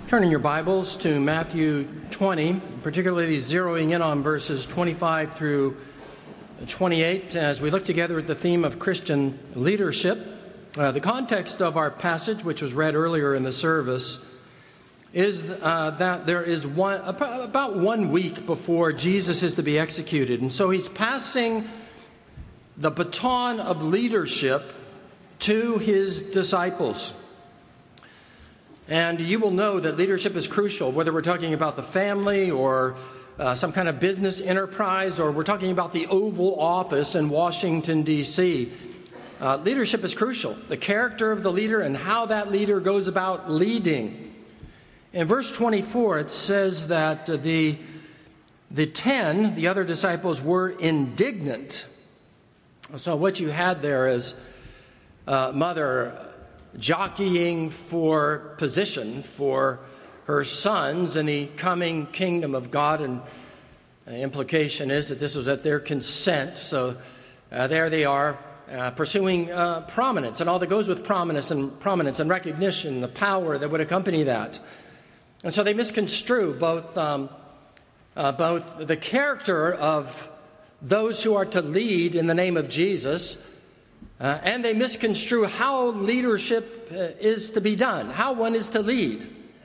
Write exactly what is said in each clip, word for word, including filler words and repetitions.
Turning your Bibles to Matthew twenty, particularly zeroing in on verses twenty-five through twenty-eight, as we look together at the theme of Christian leadership. Uh, the context of our passage, which was read earlier in the service, is uh, that there is one about one week before Jesus is to be executed. And so he's passing the baton of leadership to his disciples. And you will know that leadership is crucial, whether we're talking about the family or uh, some kind of business enterprise, or we're talking about the Oval Office in Washington, D C Uh, leadership is crucial. The character of the leader and how that leader goes about leading. In verse twenty-four, it says that the, the ten, the other disciples, were indignant. So what you had there is uh, Mother jockeying for position for her sons in the coming kingdom of God, and the implication is that this was at their consent. So uh, there they are, uh, pursuing uh, prominence and all that goes with prominence and prominence and recognition, the power that would accompany that. And so they misconstrue both um, uh, both the character of those who are to lead in the name of Jesus, Uh, and they misconstrue how leadership uh, is to be done, how one is to lead.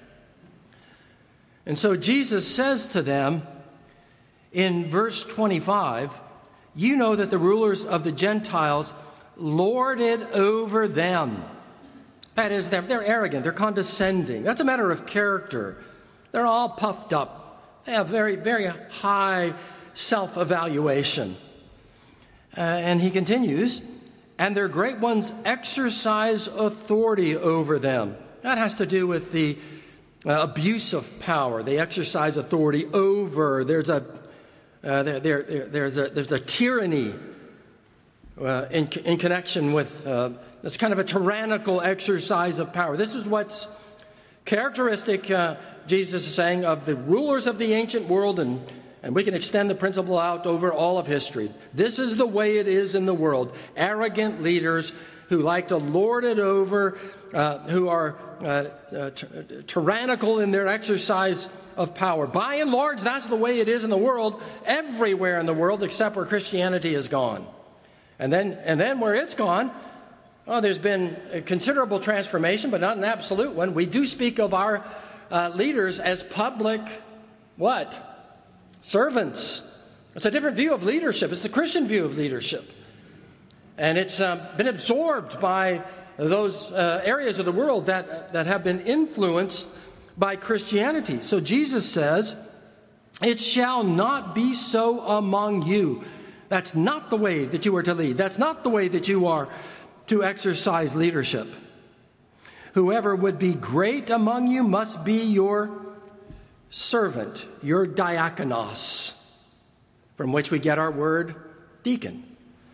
And so Jesus says to them in verse twenty-five, "You know that the rulers of the Gentiles lord it over them." That is, they're, they're arrogant, they're condescending. That's a matter of character. They're all puffed up. They have very, very high self-evaluation. Uh, and he continues, "And their great ones exercise authority over them." That has to do with the uh, abuse of power. They exercise authority over. There's a uh, there, there, there's a there's a tyranny uh, in in connection with uh, this kind of a tyrannical exercise of power. This is what's characteristic. Uh, Jesus is saying of the rulers of the ancient world, and. And we can extend the principle out over all of history. This is the way it is in the world. Arrogant leaders who like to lord it over, uh, who are uh, uh, t- tyrannical in their exercise of power. By and large, that's the way it is in the world, everywhere in the world, except where Christianity is gone. And then, and then where it's gone, oh, there's been a considerable transformation, but not an absolute one. We do speak of our uh, leaders as public, what? Servants. It's a different view of leadership. It's the Christian view of leadership. And it's uh, been absorbed by those uh, areas of the world that, that have been influenced by Christianity. So Jesus says, "It shall not be so among you." That's not the way that you are to lead. That's not the way that you are to exercise leadership. "Whoever would be great among you must be your servant," your diakonos, from which we get our word deacon.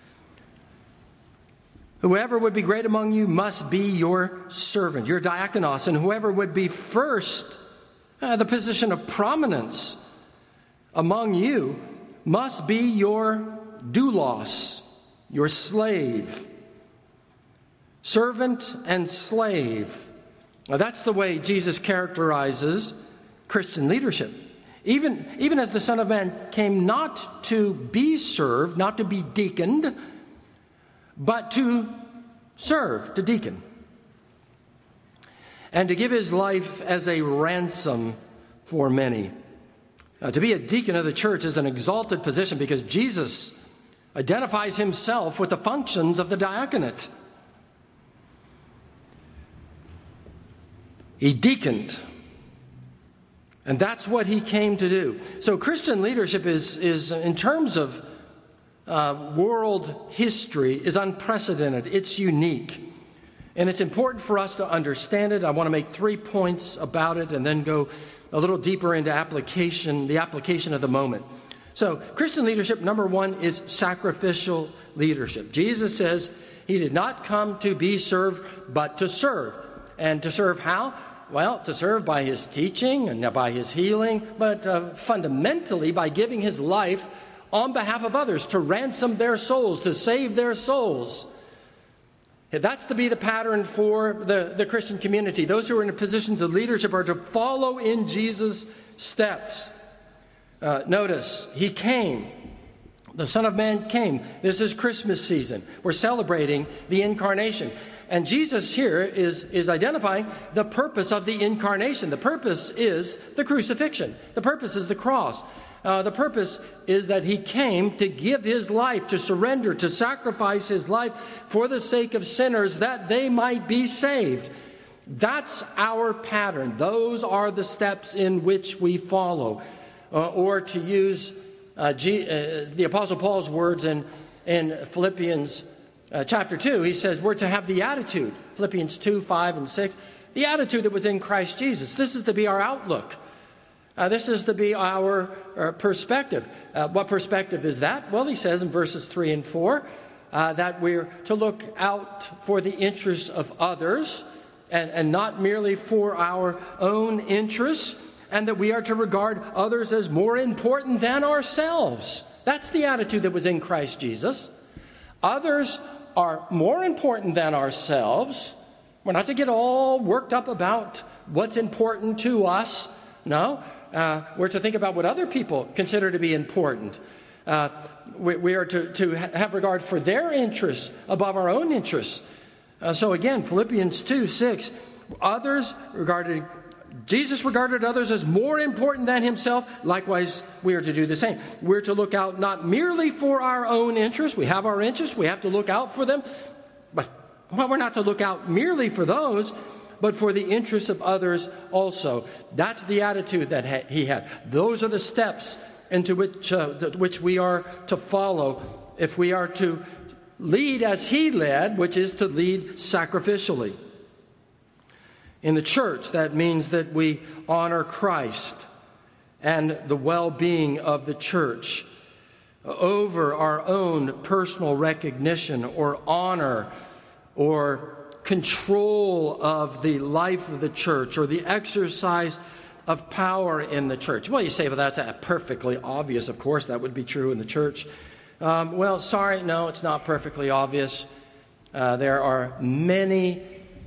"Whoever would be great among you must be your servant," your diakonos. "And whoever would be first, uh, the position of prominence among you, must be your doulos," your slave. Servant and slave. Now, that's the way Jesus characterizes Christian leadership. Even, even as the Son of Man came not to be served, not to be deaconed, but to serve, to deacon, and to give his life as a ransom for many. Uh, to be a deacon of the church is an exalted position because Jesus identifies himself with the functions of the diaconate. He deaconed. And that's what he came to do. So Christian leadership is, is in terms of uh, world history, is unprecedented. It's unique. And it's important for us to understand it. I want to make three points about it and then go a little deeper into application, the application of the moment. So Christian leadership, number one, is sacrificial leadership. Jesus says he did not come to be served, but to serve. And to serve how? Well, to serve by his teaching and by his healing, but uh, fundamentally by giving his life on behalf of others, to ransom their souls, to save their souls. That's to be the pattern for the, the Christian community. Those who are in positions of leadership are to follow in Jesus' steps. Uh, notice, he came. The Son of Man came. This is Christmas season. We're celebrating the incarnation. And Jesus here is, is identifying the purpose of the incarnation. The purpose is the crucifixion. The purpose is the cross. Uh, the purpose is that he came to give his life, to surrender, to sacrifice his life for the sake of sinners that they might be saved. That's our pattern. Those are the steps in which we follow. Uh, or to use uh, G, uh, the Apostle Paul's words in, in Philippians uh, chapter two, he says we're to have the attitude, Philippians two, five, and six, the attitude that was in Christ Jesus. This is to be our outlook. Uh, this is to be our, our perspective. Uh, what perspective is that? Well, he says in verses three and four uh, that we're to look out for the interests of others and, and not merely for our own interests, and that we are to regard others as more important than ourselves. That's the attitude that was in Christ Jesus. Others are more important than ourselves. We're not to get all worked up about what's important to us. No. Uh, we're to think about what other people consider to be important. Uh, we, we are to, to have regard for their interests above our own interests. Uh, so again, Philippians two, six, others regarded, Jesus regarded others as more important than himself. Likewise, we are to do the same. We're to look out not merely for our own interests. We have our interests. We have to look out for them. But well, we're not to look out merely for those, but for the interests of others also. That's the attitude that he had. Those are the steps into which, uh, which we are to follow if we are to lead as he led, which is to lead sacrificially. In the church, that means that we honor Christ and the well-being of the church over our own personal recognition or honor or control of the life of the church or the exercise of power in the church. Well, you say, well, that's perfectly obvious. Of course, that would be true in the church. Um, well, sorry, no, it's not perfectly obvious. Uh, there are many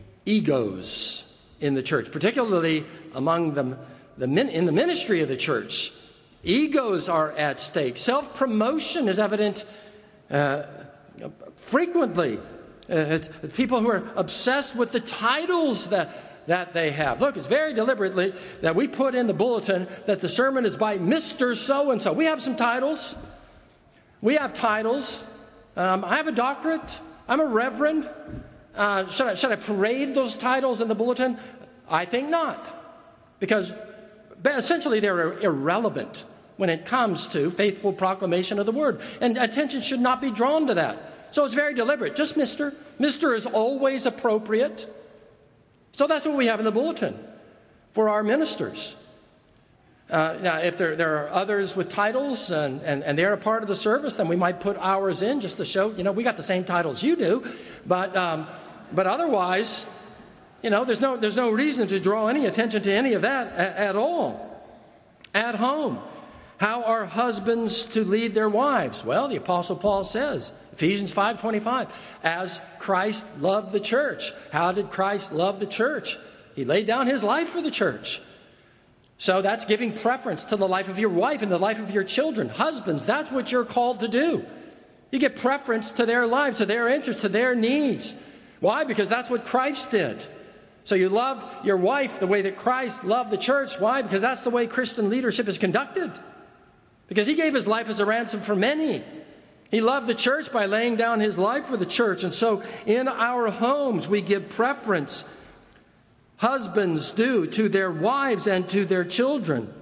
egos in the church, particularly among them the min- in the ministry of the church. Egos are at stake. Self-promotion is evident uh, frequently. Uh, people who are obsessed with the titles that, that they have. Look, it's very deliberately that we put in the bulletin that the sermon is by Mister So-and-so. We have some titles. We have titles. Um, I have a doctorate. I'm a reverend. Uh, should I, should I parade those titles in the bulletin? I think not. Because essentially they're irrelevant when it comes to faithful proclamation of the word. And attention should not be drawn to that. So it's very deliberate. Just Mister Mister is always appropriate. So that's what we have in the bulletin for our ministers. Uh, now, if there, there are others with titles and, and, and they're a part of the service, then we might put ours in just to show, you know, we got the same titles you do. But um, but otherwise, you know, there's no, there's no reason to draw any attention to any of that a, at all. At home, how are husbands to lead their wives? Well, the Apostle Paul says, Ephesians five twenty-five, as Christ loved the church. How did Christ love the church? He laid down his life for the church. So that's giving preference to the life of your wife and the life of your children. Husbands, that's what you're called to do. You give preference to their lives, to their interests, to their needs. Why? Because that's what Christ did. So you love your wife the way that Christ loved the church. Why? Because that's the way Christian leadership is conducted. Because he gave his life as a ransom for many. He loved the church by laying down his life for the church. And so in our homes, we give preference, husbands do, to their wives and to their children.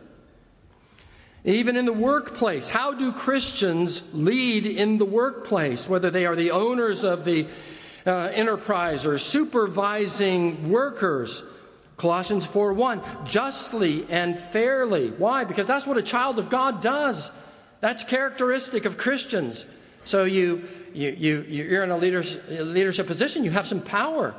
Even in the workplace, how do Christians lead in the workplace, whether they are the owners of the uh, enterprise or supervising workers? Colossians four one, justly and fairly. Why? Because that's what a child of God does. That's characteristic of Christians. So you, you, you, you're in a leadership, leadership position. You have some power.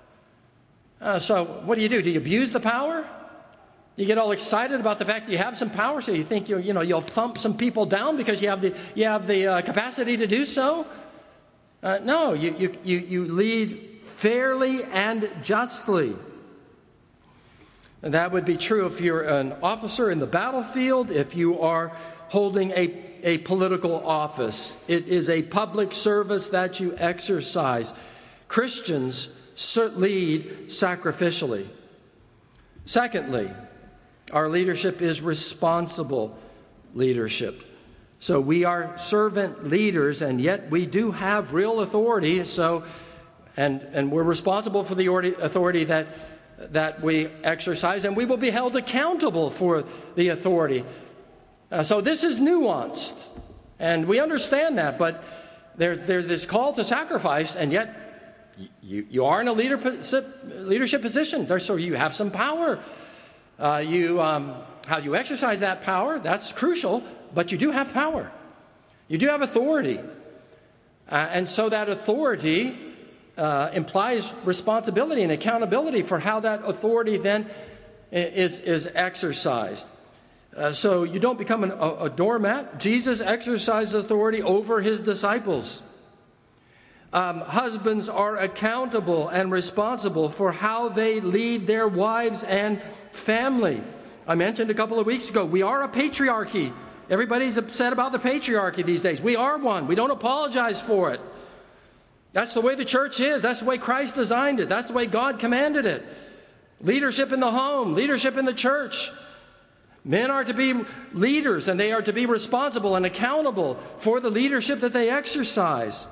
Uh, so what do you do? Do you abuse the power? You get all excited about the fact that you have some power, so you think you you know you'll thump some people down because you have the you have the uh, capacity to do so. Uh, no, you, you you you lead fairly and justly. And that would be true if you're an officer in the battlefield, if you are holding a, a political office. It is a public service that you exercise. Christians lead sacrificially. Secondly, our leadership is responsible leadership. So we are servant leaders, and yet we do have real authority. So, and and we're responsible for the authority that that we exercise, and we will be held accountable for the authority. Uh, so this is nuanced, and we understand that. But there's there's this call to sacrifice, and yet you you are in a leader leadership position. So you have some power. Uh, you um, how you exercise that power, that's crucial. But you do have power. You do have authority. Uh, and so that authority uh, implies responsibility and accountability for how that authority then is, is exercised. Uh, so you don't become an, a, a doormat. Jesus exercised authority over his disciples. Um, husbands are accountable and responsible for how they lead their wives and family. I mentioned a couple of weeks ago, we are a patriarchy. Everybody's upset about the patriarchy these days. We are one. We don't apologize for it. That's the way the church is. That's the way Christ designed it. That's the way God commanded it. Leadership in the home, leadership in the church. Men are to be leaders, and they are to be responsible and accountable for the leadership that they exercise.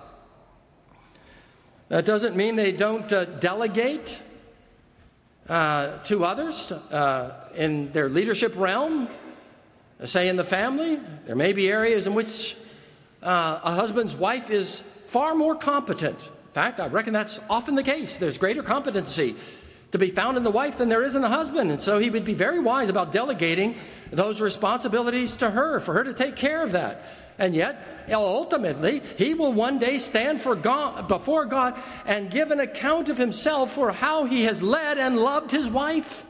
That doesn't mean they don't uh, delegate uh, to others uh, in their leadership realm. Say in the family, there may be areas in which uh, a husband's wife is far more competent. In fact, I reckon that's often the case. There's greater competency to be found in the wife than there is in the husband. And so he would be very wise about delegating those responsibilities to her, for her to take care of that. And yet, ultimately, he will one day stand for God, before God and give an account of himself for how he has led and loved his wife.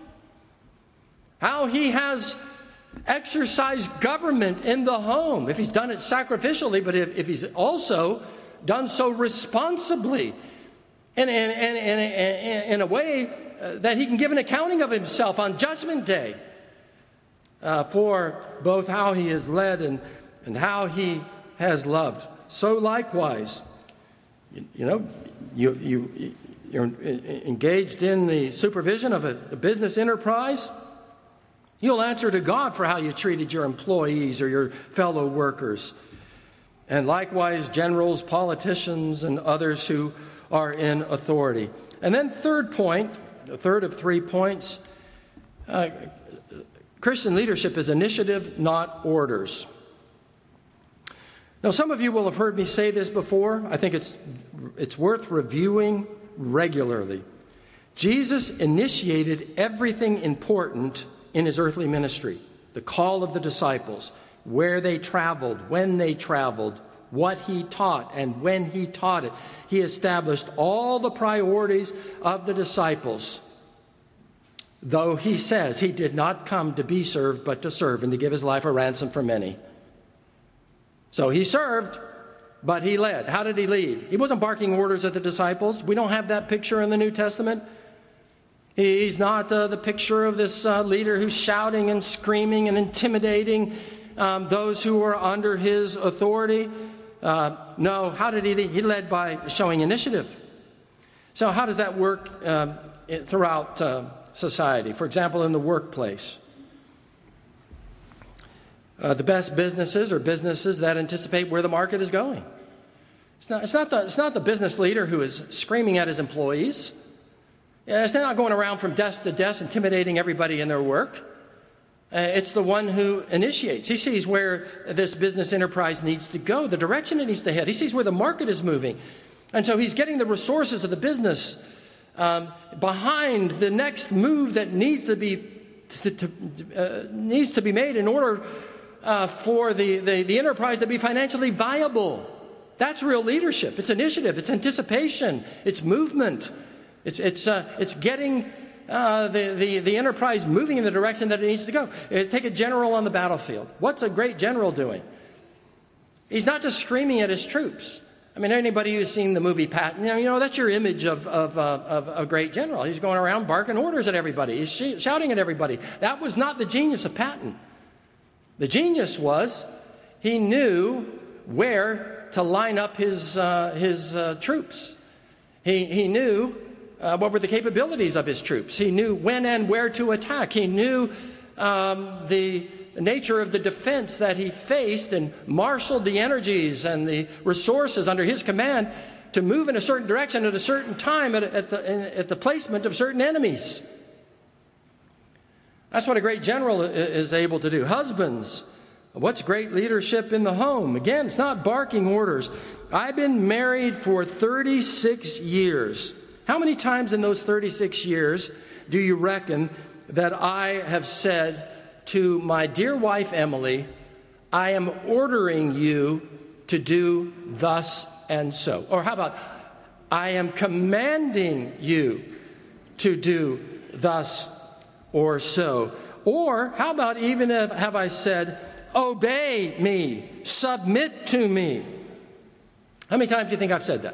How he has exercise government in the home, if he's done it sacrificially, but if, if he's also done so responsibly, in, in, in, in, in a way uh, that he can give an accounting of himself on Judgment Day uh, for both how he has led and, and how he has loved. So likewise, you, you know, you, you, you're engaged in the supervision of a, a business enterprise. You'll answer to God for how you treated your employees or your fellow workers. And likewise, generals, politicians, and others who are in authority. And then third point, the third of three points, uh, Christian leadership is initiative, not orders. Now, some of you will have heard me say this before. I think it's, it's worth reviewing regularly. Jesus initiated everything important in his earthly ministry, the call of the disciples, where they traveled, when they traveled, what he taught, and when he taught it. He established all the priorities of the disciples, though he says he did not come to be served, but to serve and to give his life a ransom for many. So he served, but he led. How did he lead? He wasn't barking orders at the disciples. We don't have that picture in the New Testament. He's not uh, the picture of this uh, leader who's shouting and screaming and intimidating um, those who are under his authority. Uh, no, how did he lead? He led by showing initiative. So how does that work um, throughout uh, society? For example, in the workplace. Uh, the best businesses are businesses that anticipate where the market is going. It's not, it's not the, it's not the business leader who is screaming at his employees. It's not going around from desk to desk intimidating everybody in their work. Uh, it's the one who initiates. He sees where this business enterprise needs to go, the direction it needs to head. He sees where the market is moving. And so he's getting the resources of the business um, behind the next move that needs to be to, to, uh, needs to be made in order uh, for the, the, the enterprise to be financially viable. That's real leadership. It's initiative. It's anticipation. It's movement. It's it's uh, it's getting uh, the, the the enterprise moving in the direction that it needs to go. Uh, take a general on the battlefield. What's a great general doing? He's not just screaming at his troops. I mean, anybody who's seen the movie Patton, you know, that's your image of, of, uh, of a great general. He's going around barking orders at everybody. He's sh- shouting at everybody. That was not the genius of Patton. The genius was he knew where to line up his, uh, his uh, troops. He, he knew uh, what were the capabilities of his troops. He knew when and where to attack. He knew um, the nature of the defense that he faced and marshaled the energies and the resources under his command to move in a certain direction at a certain time at, at, the, at the placement of certain enemies. That's what a great general is able to do. Husbands, what's great leadership in the home? Again, it's not barking orders. I've been married for thirty-six years. How many times in those thirty-six years do you reckon that I have said to my dear wife, Emily, I am ordering you to do thus and so? Or how about, I am commanding you to do thus or so? Or how about even if, have I said, obey me, submit to me? How many times do you think I've said that?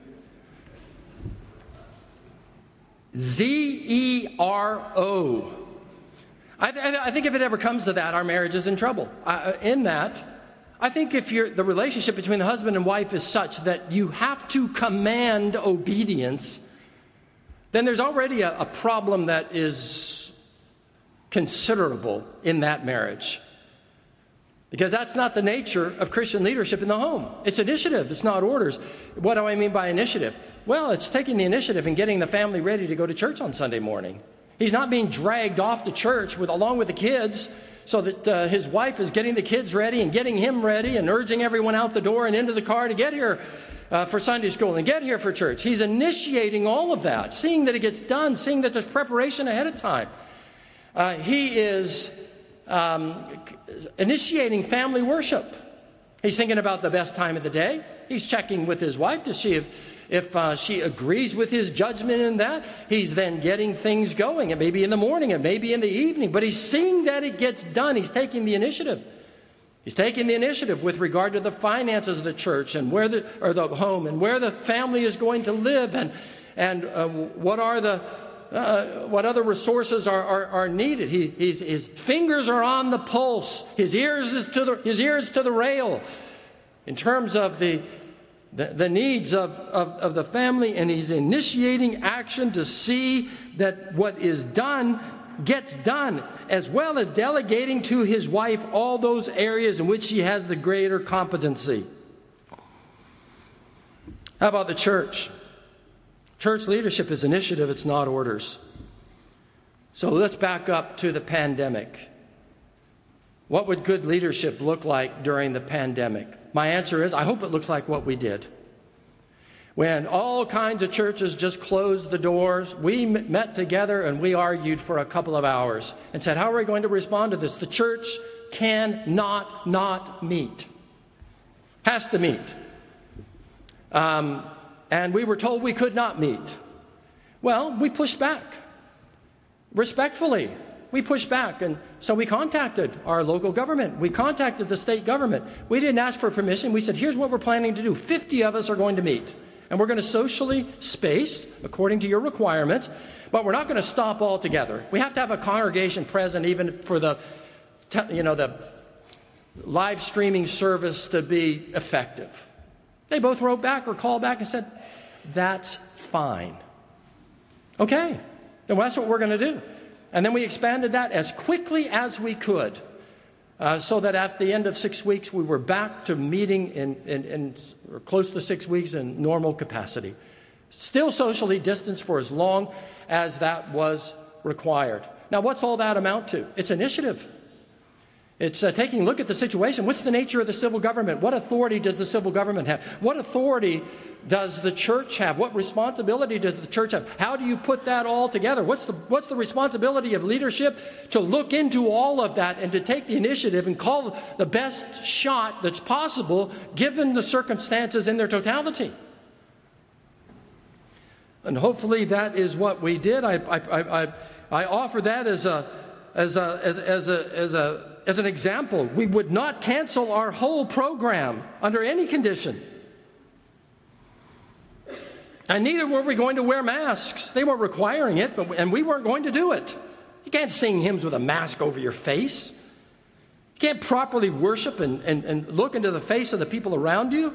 Z E R O. I, th- I think if it ever comes to that, our marriage is in trouble. Uh, in that, I think if you're, the relationship between the husband and wife is such that you have to command obedience, then there's already a, a problem that is considerable in that marriage. Because that's not the nature of Christian leadership in the home. It's initiative, it's not orders. What do I mean by initiative? Well, it's taking the initiative and getting the family ready to go to church on Sunday morning. He's not being dragged off to church with, along with the kids so that uh, his wife is getting the kids ready and getting him ready and urging everyone out the door and into the car to get here uh, for Sunday school and get here for church. He's initiating all of that, seeing that it gets done, seeing that there's preparation ahead of time. Uh, he is um, initiating family worship. He's thinking about the best time of the day. He's checking with his wife to see if If uh, she agrees with his judgment in that. He's then getting things going. It may be in the morning, it may be in the evening, but he's seeing that it gets done. He's taking the initiative. He's taking the initiative with regard to the finances of the church and where the or the home and where the family is going to live and and uh, what are the uh, what other resources are are, are needed. He he's, his fingers are on the pulse. His ears is to the his ears to the rail in terms of the. The, the needs of, of, of the family, and he's initiating action to see that what is done gets done, as well as delegating to his wife all those areas in which she has the greater competency. How about the church? Church leadership is initiative, it's not orders. So let's back up to the pandemic. What would good leadership look like during the pandemic? My answer is, I hope it looks like what we did. When all kinds of churches just closed the doors, we met together and we argued for a couple of hours and said, how are we going to respond to this? The church cannot not meet. Has to meet. Um, and we were told we could not meet. Well, we pushed back. Respectfully. We pushed back, and so we contacted our local government. We contacted the state government. We didn't ask for permission. We said, here's what we're planning to do. fifty of us are going to meet, and we're going to socially space according to your requirements, but we're not going to stop altogether. We have to have a congregation present even for the, you know, the live streaming service to be effective. They both wrote back or called back and said, that's fine. Okay, then that's what we're going to do. And then we expanded that as quickly as we could uh, so that at the end of six weeks, we were back to meeting in, in, in or close to six weeks in normal capacity. Still socially distanced for as long as that was required. Now, what's all that amount to? It's initiative. It's uh, taking a look at the situation. What's the nature of the civil government? What authority does the civil government have? What authority does the church have? What responsibility does the church have? How do you put that all together? What's the, what's the responsibility of leadership? To look into all of that and to take the initiative and call the best shot that's possible given the circumstances in their totality. And hopefully that is what we did. I, I, I, I offer that as a, as a, as, as a, as a, As an example. We would not cancel our whole program under any condition. And neither were we going to wear masks. They weren't requiring it, but, and we weren't going to do it. You can't sing hymns with a mask over your face. You can't properly worship and, and, and look into the face of the people around you.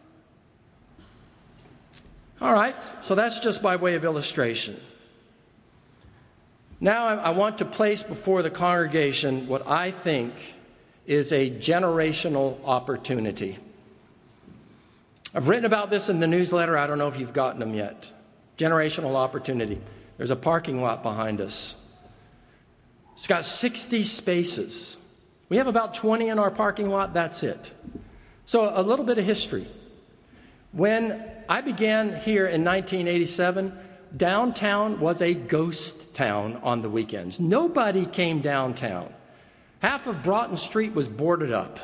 All right, so that's just by way of illustration. Now I, I want to place before the congregation what I think is a generational opportunity. I've written about this in the newsletter. I don't know if you've gotten them yet. Generational opportunity. There's a parking lot behind us. It's got sixty spaces. We have about twenty in our parking lot. That's it. So a little bit of history. When I began here in nineteen eighty-seven, downtown was a ghost town on the weekends. Nobody came downtown. Half of Broughton Street was boarded up.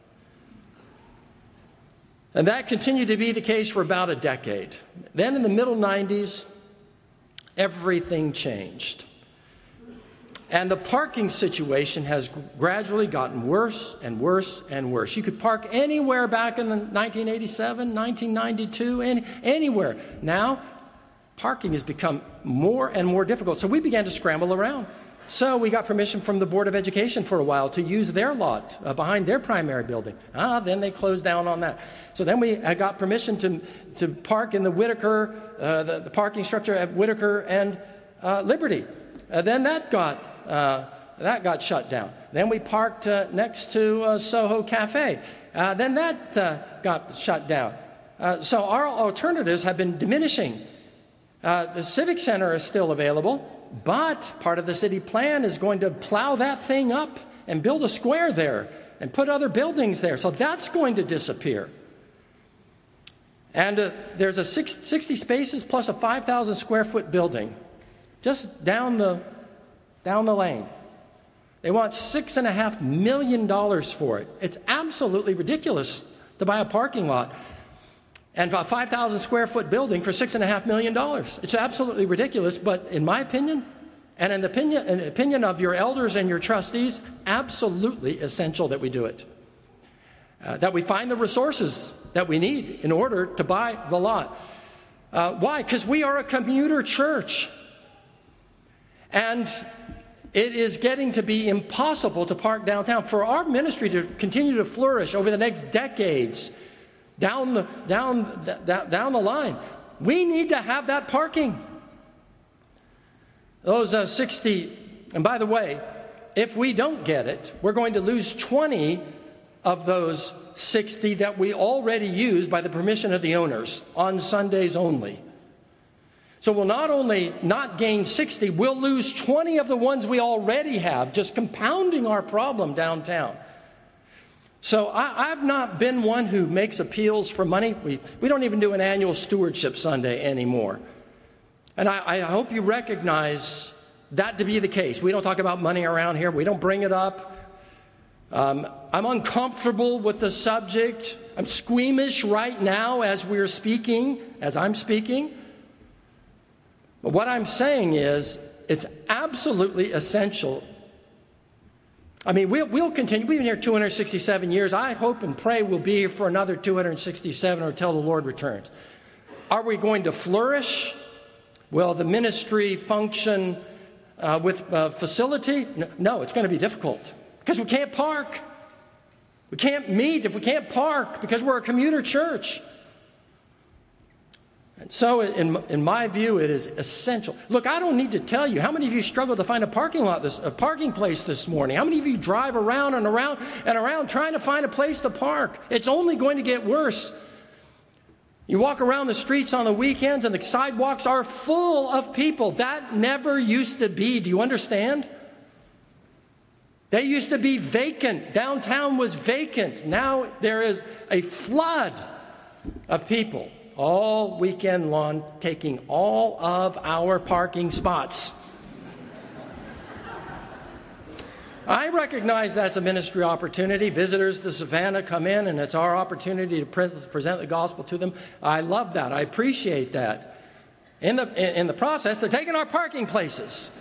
And that continued to be the case for about a decade. Then in the middle nineties, everything changed. And the parking situation has gradually gotten worse and worse and worse. You could park anywhere back in the nineteen eighty-seven, nineteen ninety-two, any, anywhere. Now, parking has become more and more difficult. So we began to scramble around. So we got permission from the Board of Education for a while to use their lot uh, behind their primary building. Ah, then they closed down on that. So then we uh, got permission to to park in the Whitaker, uh, the, the parking structure at Whitaker and uh, Liberty. Uh, then that got uh, that got shut down. Then we parked uh, next to uh, Soho Cafe. Uh, then that uh, got shut down. Uh, so our alternatives have been diminishing. Uh, the Civic Center is still available. But part of the city plan is going to plow that thing up and build a square there and put other buildings there. So that's going to disappear. And uh, there's a six, sixty spaces plus a five thousand square foot building just down the, down the lane. They want six point five million dollars for it. It's absolutely ridiculous to buy a parking lot and a five thousand square foot building for six point five million dollars. It's absolutely ridiculous, but in my opinion, and in the opinion, in the opinion of your elders and your trustees, absolutely essential that we do it. Uh, that we find the resources that we need in order to buy the lot. Uh, why? Because we are a commuter church. And it is getting to be impossible to park downtown. For our ministry to continue to flourish over the next decades, Down the, down, the, down the line, we need to have that parking. Those uh, sixty, and by the way, if we don't get it, we're going to lose twenty of those sixty that we already use by the permission of the owners on Sundays only. So we'll not only not gain sixty, we'll lose twenty of the ones we already have, just compounding our problem downtown. So I, I've not been one who makes appeals for money. We, we don't even do an annual stewardship Sunday anymore. And I, I hope you recognize that to be the case. We don't talk about money around here. We don't bring it up. Um, I'm uncomfortable with the subject. I'm squeamish right now as we're speaking, as I'm speaking. But what I'm saying is it's absolutely essential. I mean, we'll, we'll continue. We've been here two hundred sixty-seven years. I hope and pray we'll be here for another two hundred sixty-seven or until the Lord returns. Are we going to flourish? Will the ministry function uh, with uh, facility? No, no, it's going to be difficult because we can't park. We can't meet if we can't park because we're a commuter church. And so, in, in my view, it is essential. Look, I don't need to tell you. How many of you struggled to find a parking lot, this, a parking place this morning? How many of you drive around and around and around trying to find a place to park? It's only going to get worse. You walk around the streets on the weekends and the sidewalks are full of people. That never used to be. Do you understand? They used to be vacant. Downtown was vacant. Now there is a flood of people all weekend long, taking all of our parking spots. I recognize that's a ministry opportunity. Visitors to Savannah come in, and it's our opportunity to pre- present the gospel to them. I love that. I appreciate that. In the, in the process, they're taking our parking places.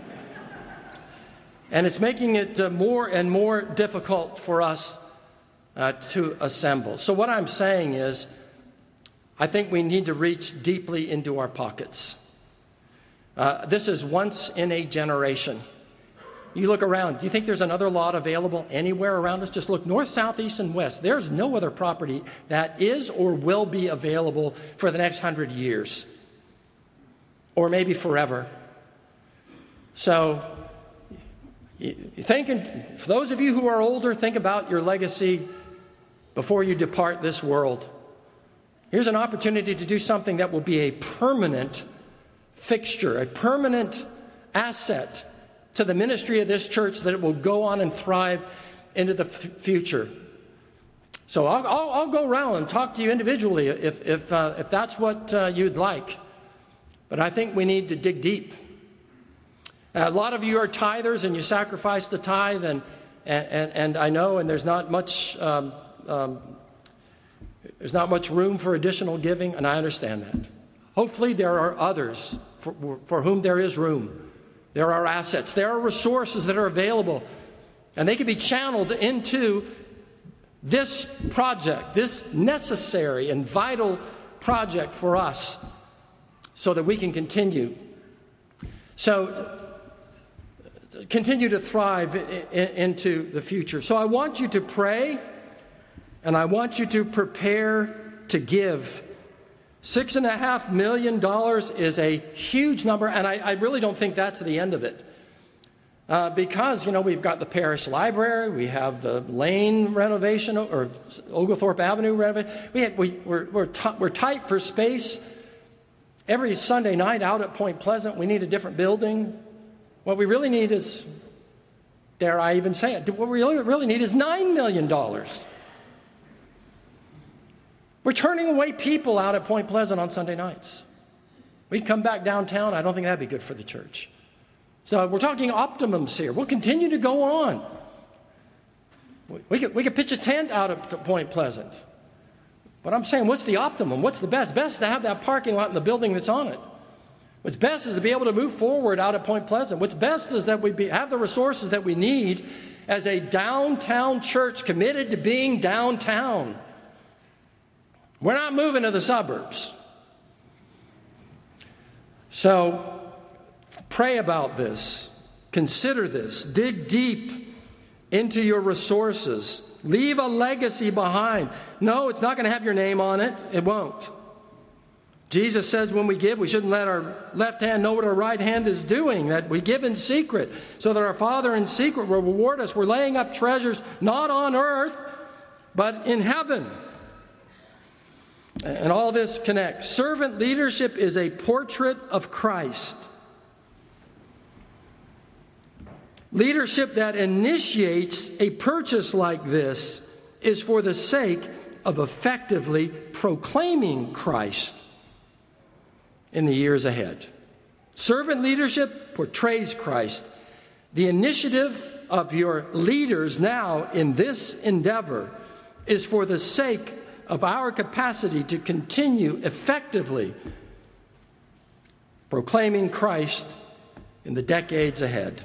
And it's making it uh, more and more difficult for us uh, to assemble. So what I'm saying is, I think we need to reach deeply into our pockets. Uh, this is once in a generation. You look around, do you think there's another lot available anywhere around us? Just look north, south, east, and west. There's no other property that is or will be available for the next hundred years, or maybe forever. So, you think, for those of you who are older, think about your legacy before you depart this world. Here's an opportunity to do something that will be a permanent fixture, a permanent asset to the ministry of this church, that it will go on and thrive into the f- future. So I'll, I'll, I'll go around and talk to you individually if, if, uh, if that's what uh, you'd like. But I think we need to dig deep. Uh, a lot of you are tithers and you sacrifice the tithe, and, and, and I know, and there's not much um, um, there's not much room for additional giving, and I understand that. Hopefully there are others for, for whom there is room. There are assets. There are resources that are available, and they can be channeled into this project, this necessary and vital project for us, so that we can continue. So, continue to thrive in, into the future. So I want you to pray, and I want you to prepare to give. Six and a half million dollars is a huge number, and I, I really don't think that's the end of it. Uh, because, you know, we've got the parish library, we have the lane renovation, or Oglethorpe Avenue renovation. We have, we, we're, we're, t- we're tight for space. Every Sunday night out at Point Pleasant, we need a different building. What we really need is, dare I even say it, what we really, really need is nine million dollars. We're turning away people out at Point Pleasant on Sunday nights. We come back downtown, I don't think that'd be good for the church. So we're talking optimums here. We'll continue to go on. We could, we could pitch a tent out at Point Pleasant. But I'm saying, what's the optimum? What's the best? Best is to have that parking lot in the building that's on it. What's best is to be able to move forward out at Point Pleasant. What's best is that we be, have the resources that we need as a downtown church committed to being downtown. We're not moving to the suburbs. So pray about this. Consider this. Dig deep into your resources. Leave a legacy behind. No, it's not going to have your name on it. It won't. Jesus says when we give, we shouldn't let our left hand know what our right hand is doing, that we give in secret, so that our Father in secret will reward us. We're laying up treasures not on earth, but in heaven. And all this connects. Servant leadership is a portrait of Christ. Leadership that initiates a purchase like this is for the sake of effectively proclaiming Christ in the years ahead. Servant leadership portrays Christ. The initiative of your leaders now in this endeavor is for the sake of our capacity to continue effectively proclaiming Christ in the decades ahead.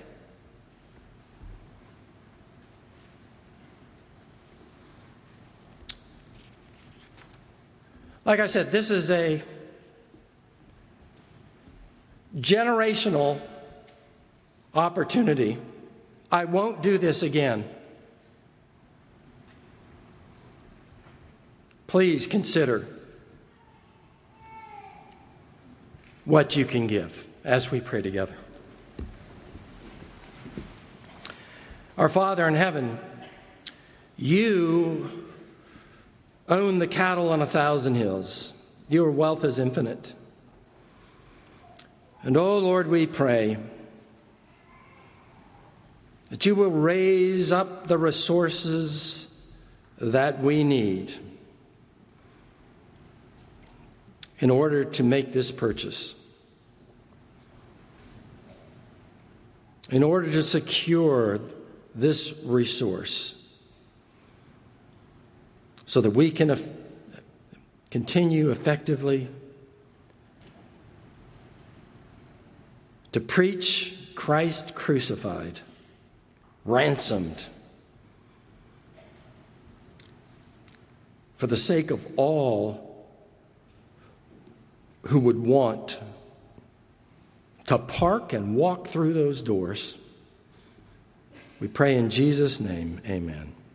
Like I said, this is a generational opportunity. I won't do this again. Please consider what you can give as we pray together. Our Father in heaven, you own the cattle on a thousand hills. Your wealth is infinite. And, oh Lord, we pray that you will raise up the resources that we need in order to make this purchase, in order to secure this resource, so that we can eff- continue effectively to preach Christ crucified, ransomed, for the sake of all who would want to park and walk through those doors. We pray in Jesus' name, amen.